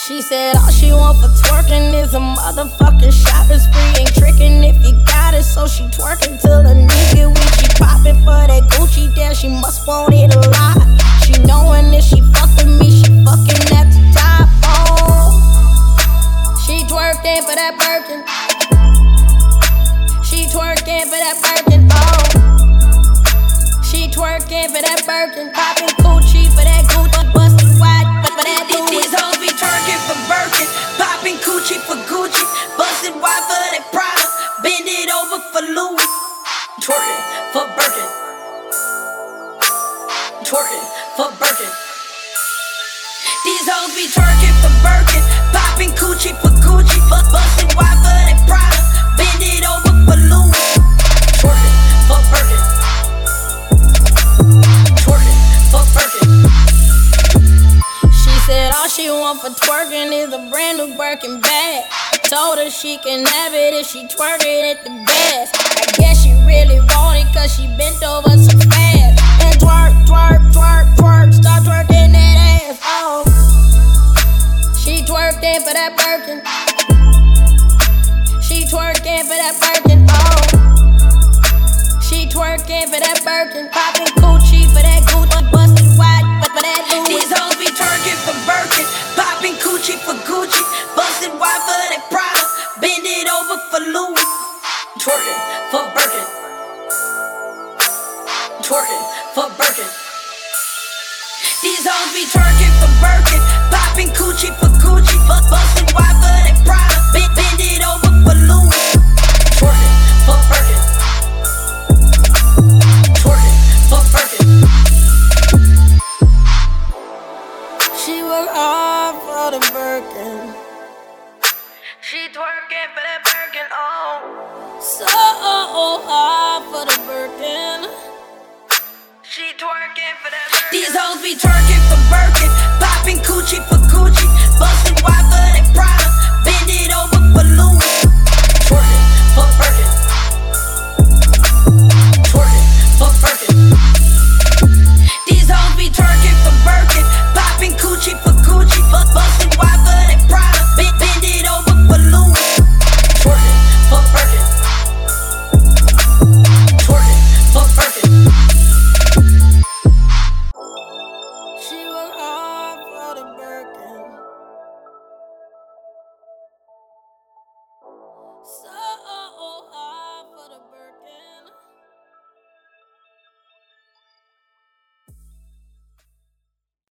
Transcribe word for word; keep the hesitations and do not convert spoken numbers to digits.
She said all she want for twerking is a motherfucking shopping spree. Ain't tricking if you got it, so she twerking till the nigga weak. She popping for that Gucci, damn, she must want it a lot. She knowing if she fucking me, she fucking at the top. Oh, she twerking for that Birkin. She twerking for that Birkin. Oh, she twerking for that Birkin. Popping Gucci for that Gucci, busted wide for that Louis. These hoes be twerking for Birkin, popping Gucci for Gucci, busted wide for that Prada, bend it over for Louis. Twerking for Birkin, twerking for Birkin. These hoes be twerking for Birkin, popping Gucci for Gucci, busted wide for that Prada, bend it over for Louis. Twerking for Birkin, twerking for Birkin. She said all she want for twerking is a brand new Birkin bag. Told her she can have it if she twerk it at the best. I guess she really want it cause she bent over so fast. And twerk, twerk, twerk, twerk, start twerking that ass. Oh, she twerking for that Birkin. She twerking for that Birkin. Oh, she twerking for that Birkin. Popping Gucci for that Gucci, busted wide for that Louis. These hoes be twerking for Birkin, popping Gucci for Gucci, busted wide for that Prada, bend it over for Louis. Twerking for Birkin, twerking for Birkin. These hoes be twerking for Birkin, popping Gucci for Gucci, busted wide for that Prada, bend, bend it over for Louis. Twerking for Birkin, twerking for Birkin. She work hard for the Birkin. She twerking for that Birkin, oh. So hard for the Birkin. She twerking for that Birkin. These hoes be twerking for Birkin, popping Gucci for Gucci, busted wide for that